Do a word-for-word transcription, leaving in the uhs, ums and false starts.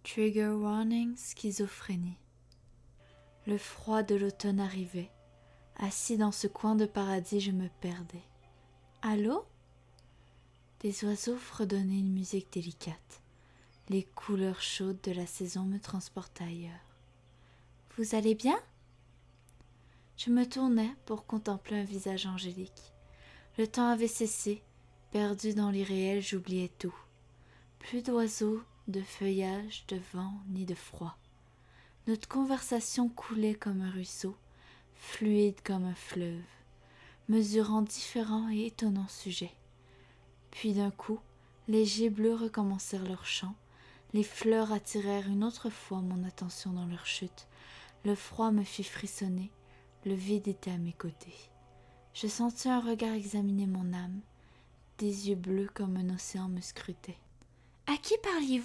Trigger warning, schizophrénie. Le froid de l'automne arrivait. Assis dans ce coin de paradis, je me perdais. Allô ? Des oiseaux fredonnaient une musique délicate. Les couleurs chaudes de la saison me transportaient ailleurs. Vous allez bien ? Je me tournai pour contempler un visage angélique. Le temps avait cessé. Perdu dans l'irréel, j'oubliais tout. Plus d'oiseaux, de feuillage, de vent, ni de froid. Notre conversation coulait comme un ruisseau, fluide comme un fleuve, mesurant différents et étonnants sujets. Puis d'un coup, les geais bleus recommencèrent leur chant, les fleurs attirèrent une autre fois mon attention dans leur chute, le froid me fit frissonner, le vide était à mes côtés. Je sentis un regard examiner mon âme, des yeux bleus comme un océan me scrutaient. « À qui parliez-vous »